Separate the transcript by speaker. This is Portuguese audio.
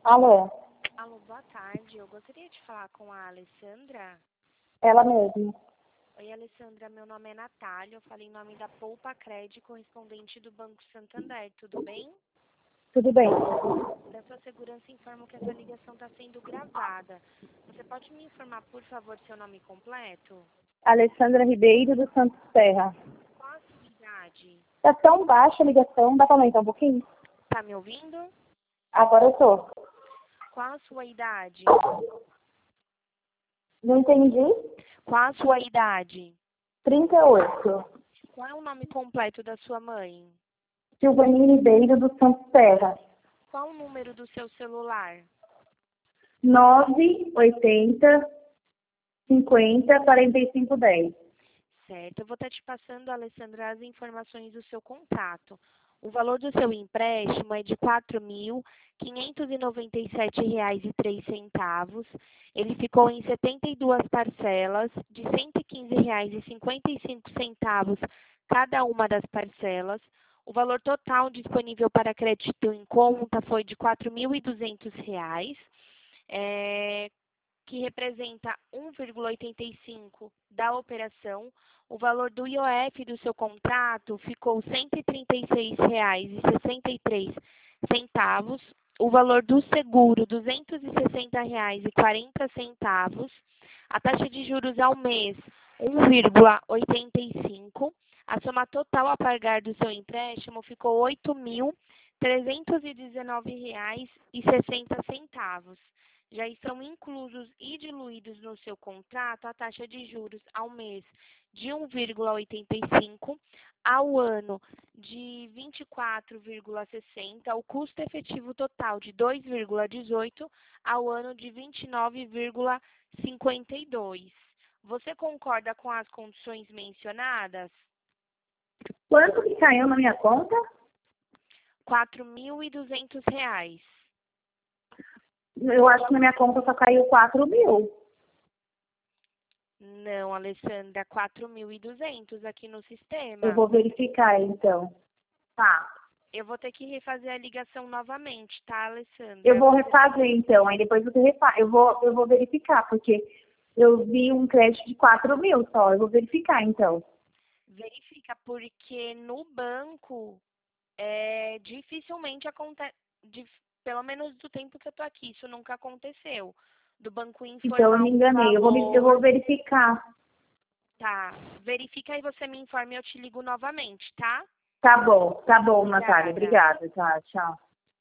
Speaker 1: Alô,
Speaker 2: Alô, boa tarde. Eu gostaria de falar com a Alessandra.
Speaker 1: ela mesma.
Speaker 2: Oi, Alessandra. Meu nome é Natália. Eu falei em nome da Poupa Cred, correspondente do Banco Santander. Tudo bem?
Speaker 1: Tudo bem?
Speaker 2: Da sua segurança, informo que essa ligação está sendo gravada. Você pode me informar, por favor, seu nome completo?
Speaker 1: Alessandra Ribeiro do Santos Terra.
Speaker 2: Qual a sua idade?
Speaker 1: Tá tão baixa a ligação, dá pra aumentar um pouquinho?
Speaker 2: Tá me ouvindo?
Speaker 1: Agora eu tô.
Speaker 2: Qual a sua idade?
Speaker 1: Não entendi?
Speaker 2: Qual a sua idade?
Speaker 1: 38.
Speaker 2: Qual é o nome completo da sua mãe?
Speaker 1: Silvane Ribeiro do Santos Terra.
Speaker 2: Qual o número do seu celular?
Speaker 1: 980 50 45 10.
Speaker 2: Certo, eu vou estar te passando, Alessandra, as informações do seu contrato. O valor do seu empréstimo é de R$ 4.597,03. Ele ficou em 72 parcelas de R$ 115,55 cada uma das parcelas. O valor total disponível para crédito em conta foi de R$ 4.200. Que representa 1,85 da operação. O valor do IOF do seu contrato ficou R$ 136,63. O valor do seguro, R$ 260,40. A taxa de juros ao mês, 1,85. A soma total a pagar do seu empréstimo ficou R$ 8.319,60. Já estão inclusos e diluídos no seu contrato a taxa de juros ao mês de 1,85, ao ano de 24,60, o custo efetivo total de 2,18, ao ano de 29,52. Você concorda com as condições mencionadas?
Speaker 1: Quanto que caiu na minha conta?
Speaker 2: R$ 4.200.
Speaker 1: Eu acho que na minha conta só caiu 4 mil.
Speaker 2: Não, Alessandra, 4.200 aqui no sistema.
Speaker 1: Eu vou verificar, então. Tá.
Speaker 2: Eu vou ter que refazer a ligação novamente, tá, Alessandra?
Speaker 1: Eu vou refazer, então. Aí depois você refaz. Eu vou verificar, porque eu vi um crédito de 4 mil só. Eu vou verificar, então.
Speaker 2: Verifica, porque no banco dificilmente acontece, pelo menos do tempo que eu tô aqui, isso nunca aconteceu. Do banco informar
Speaker 1: Então eu me enganei. Eu vou verificar.
Speaker 2: Tá, verifica e você me informa e eu te ligo novamente, tá?
Speaker 1: Tá bom, Natália. Obrigada. Tá, tchau.